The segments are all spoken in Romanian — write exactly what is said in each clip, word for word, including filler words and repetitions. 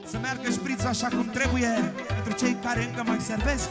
Să meargă șprițul așa cum trebuie pentru cei care încă mai servesc.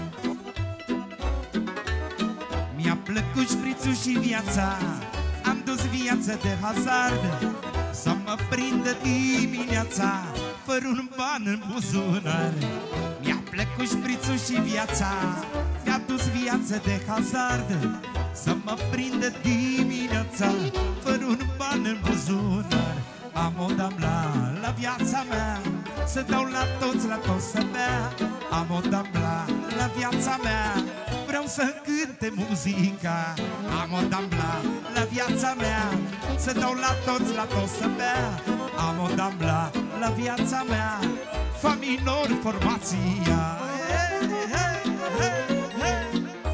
Mi-a plăcut șprițul și viața, am dus viață de hazard, să mă prindă dimineața fără un ban în buzunar. Mi-a plăcut șprițul și viața, mi-a dus viață de hazard, să mă prindă dimineața fără un ban în buzunar. Am o damla la viața mea, să dau la toți, la toți să bea. Am o damla la viața mea, vreau să cânte muzica. Am o damla la viața mea, să dau la toți, la toți să bea. Am o damla la viața mea, fa minor formația. Hey, hey, hey, hey.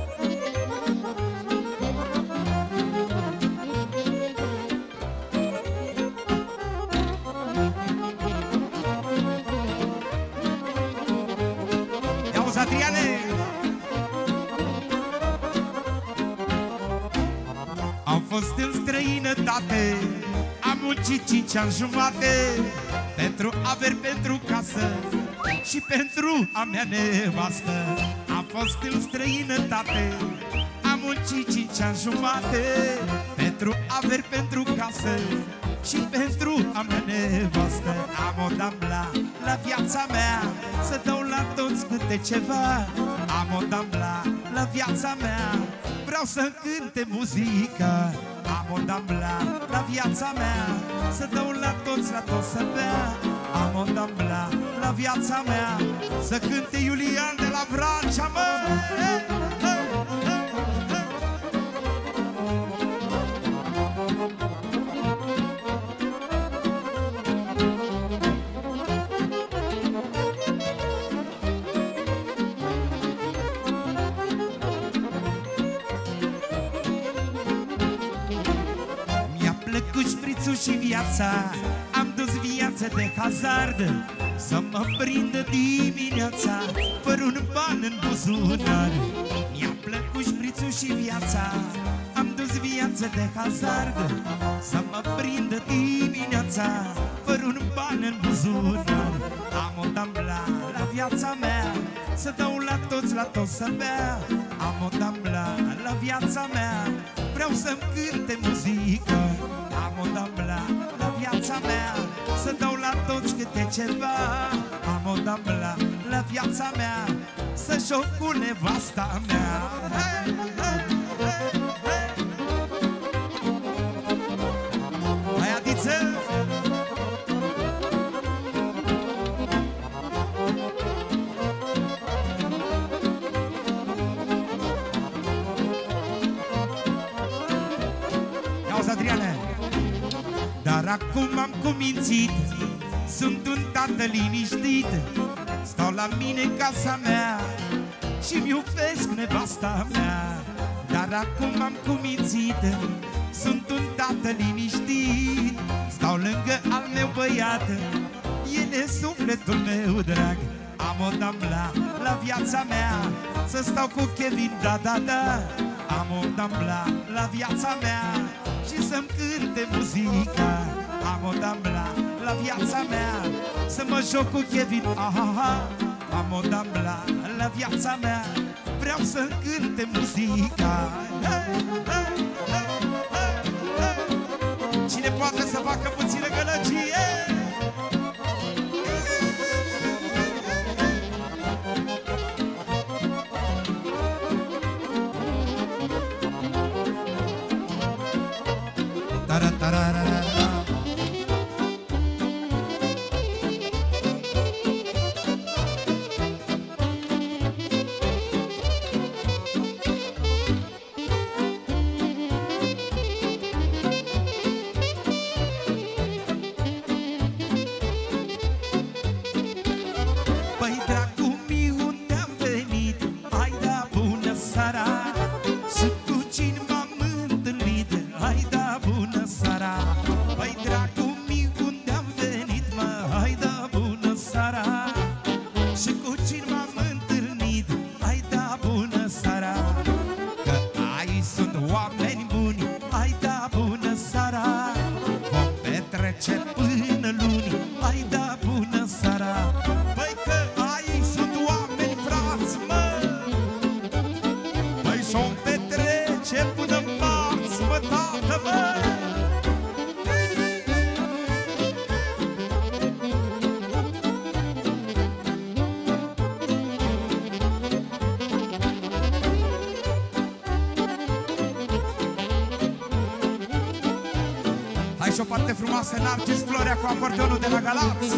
Adriane! Am fost în străinătate, am muncit cinci ani jumate pentru averi, pentru casă și pentru a mea nevastă. Am fost în străinătate, am muncit cinci ani jumate pentru averi, pentru casă și pentru a mea nevastă. Am o damla la viața mea, să dau la toți câte ceva. Am o damla la viața mea, vreau să cânte muzica. Am o damla la viața mea, să dau la toți, la toți să bea. Am o damla la viața mea, să cânte Iulian de la Vrancea, mă! Și viața, am dus viață de hazard, să mă prindă dimineața fără un ban în buzunar. Mi-a plăcut șprițul și viața, am dus viață de hazard, să mă prindă dimineața fără un ban în buzunar. Am o damla la viața mea, să dau la toți, la toți să bea. Am o damla la viața mea, vreau să-mi cânte muzică. Am o damla la viața mea, să dau la toți câte ceva. Am o damla la viața mea, să joc cu nevasta mea. Hey, hey, hey, hey. Hai, Adiță! Ia-uzi, Adriane! Dar acum am cumințit, sunt un tată liniștit, stau la mine în casa mea și-mi iubesc nevasta mea. Dar acum am cumințit, sunt un tată liniștit, stau lângă al meu băiat, el e sufletul meu drag. Am o damla la viața mea, să stau cu Kevin, da, da, da. Am o damla la viața mea și să-mi cânte muzica. Am o damla la viața mea, să mă joc cu Kevin, aha. Am o damla la viața mea, vreau să-mi cânte muzica. Hey, hey, hey, hey, hey. Cine poate să facă puțină gălăgie? frumoasă Narcis Florea cu acordeonul de la Galați.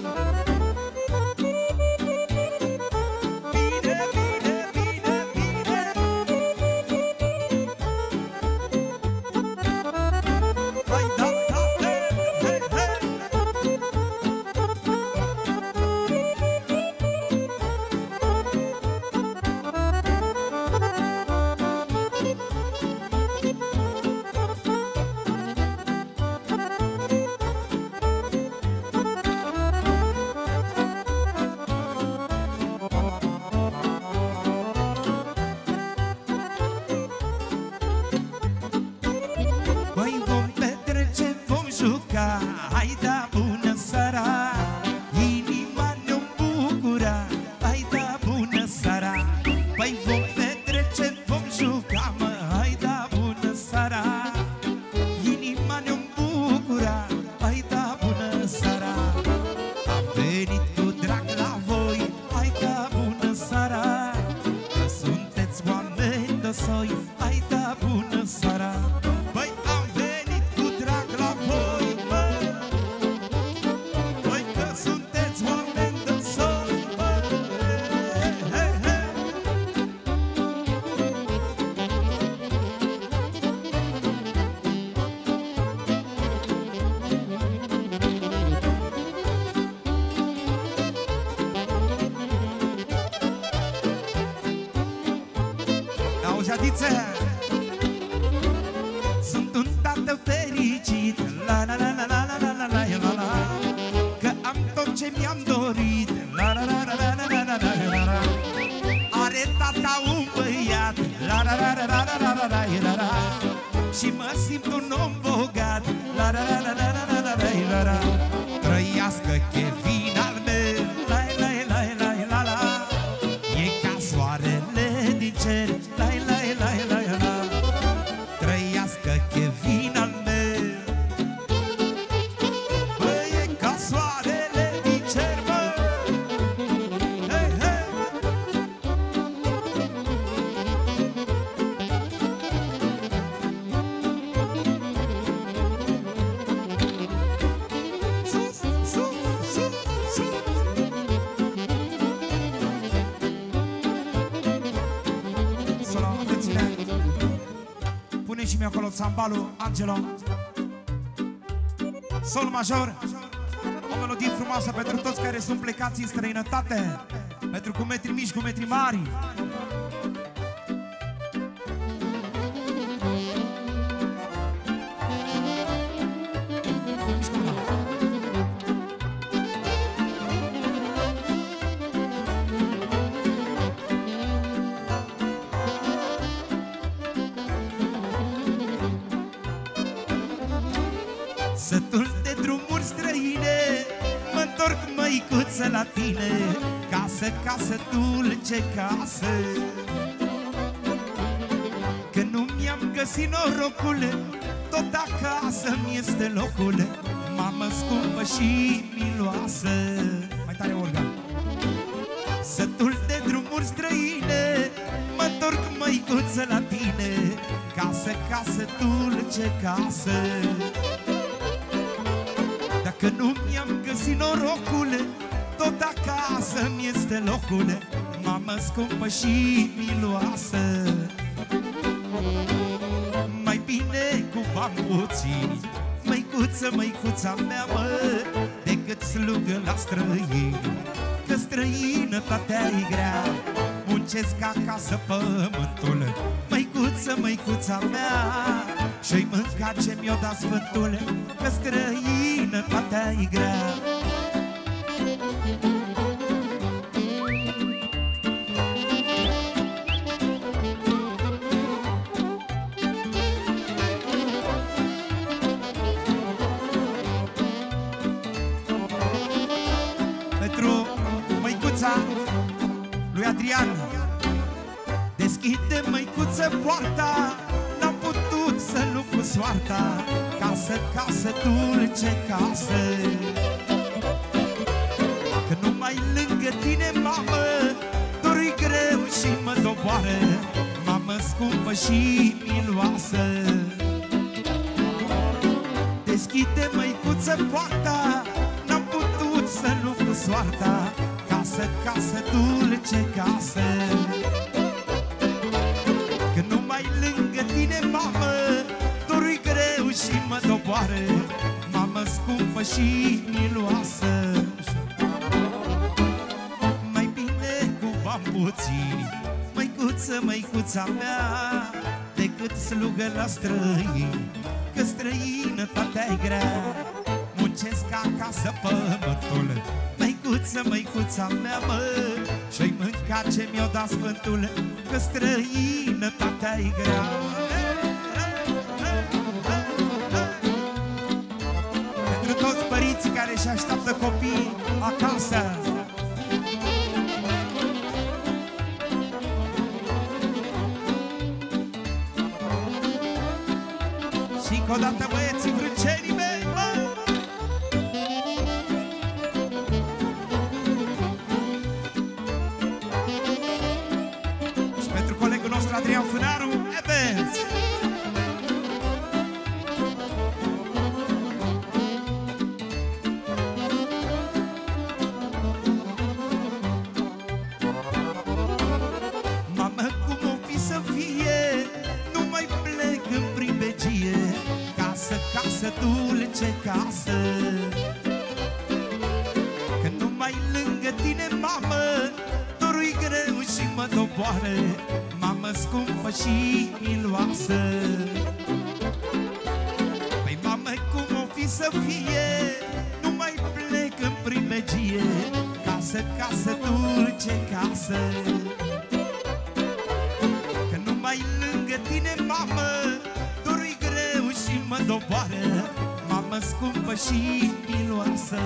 Sunt un tată fericit, la la la la la la la la la la la, că am tot ce mi-am dorit, la la la la la la la la la la. Are tata un băiat, la la la la la la la la la la, și mă simt un om bogat, la la la la la la la la la la. Trăiască Kevin al meu, la la la la la la, e ca soarele din cer, la la la la la la. Trăiască Kevin al meu, băi, e ca soarele din cer, bă. Hei, hei. Sus, sus, sus, sus. Solo, atenție. Pune și mie acolo țambalul, Angelo. Sol major. O melodie frumoasă pentru toți care sunt plecați în străinătate, pentru cu metri mici, cu metri mari. Sătul de drumuri străine, mă-ntorc, măicuță, la tine. Casă, casă, dulce casă, că nu mi-am găsit norocule, tot acasă mi-este locul. Mamă scumpă și miloasă. Mai tare, Olga. Sătul de drumuri străine, mă-ntorc, măicuță, la tine. Casă, casă, dulce casă, dacă nu mi-am găsit norocule, tot acasă mi-este locule. Mamă scumpă și miloasă. Mai bine cu bani puțini, măicuță, măicuța mea, mă, decât slugă la străini, că străinătatea-i grea. Muncesc acasă pământul, măicuță, măicuța mea, și-i mânca ce mi-o dat sfântul, că străinătatea-i grea. Pentru măicuța lui Adrian, deschide, măicuță, poarta, n-am putut să lupt cu soarta. Casă, casă, dulce casă, că numai lângă tine, mamă, dorul-i greu și mă doboară. Mamă scumpă și miloasă, deschide, măi frumoasă poarta, n-am putut să nu cu soarta. Casă, casă, dulce casă, că numai lângă tine, mamă, dorul-i greu și mă doboară. Mamă scumpă și miloasă, mai bine cu bani puțini, măicuță, măicuța mea, decât slugă la străini, că străinătatea-i grea. Muncesc acasă pământul, măicuță, măicuța mea, mă, și-i mânca ce mi-o dat Sfântul, că străinătatea-i grea. Pentru toți părinții care își așteaptă copii acasă, și încă o dată, băieții vrâncenii mei, mă! Și pentru colegul nostru Adrian Fânaru, Evans! Mamă, cum o fi să fie, nu mai plec în pribegie. Casă, casă, dulce casă, că numai lângă tine, mamă, dorul-i greu și mă doboară. Mamă scumpă și miloasă, păi mamă, cum o fi să fie, nu mai plec în primegie. Casă, casă, dulce casă, că numai lângă tine, mamă, dorul-i greu și mă doboară. Mamă scumpă și miloasă,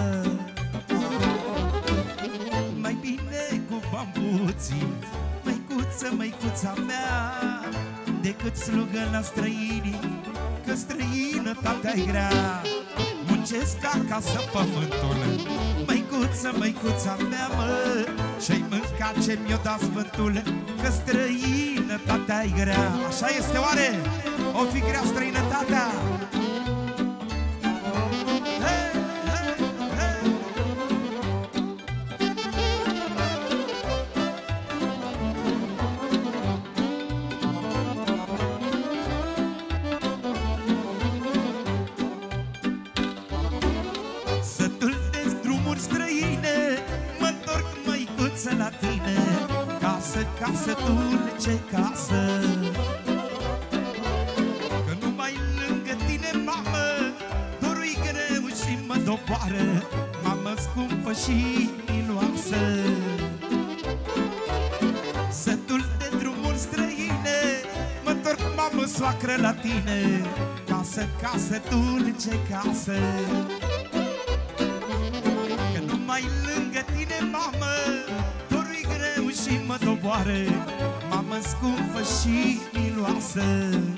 mai bine cu bani puțini, măicuță, măicuța mea, decât slugă la străini, că străinătatea-i grea. Muncesc acasă pământul, măicuță, măicuța mea, mă, și-i mânca ce mi-o dat Sfântul, că străinătatea-i grea. Așa este oare? O fi grea străinătatea? Hey, hey, hey. Sătul de drumuri străine, mă-ntorc, măicuță, la tine. Casă, casă, dulce casă, că numai lângă tine, mamă, dorul-i greu și mă doboară. Mamă scumpă și miloasă, sătul de drumuri străine, mă-ntorc, mamă, soacră, la tine. Casă, casă, dulce casă, că numai lângă tine, mamă, dorul-i greu și mă doboară. Mamă scumpă și miloasă,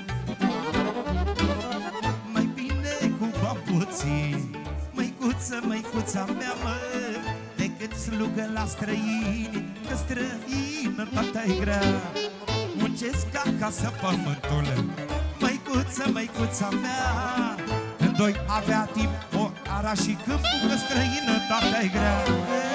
mai bine cu bani puțini, măicuță, măicuța mea, mă, decât slugă la străini, că străinătatea-i grea. Muncesc acasă pământul, măicuță, măicuța mea, când doi avea timp, o ara și câmpul, că străinătatea-i grea.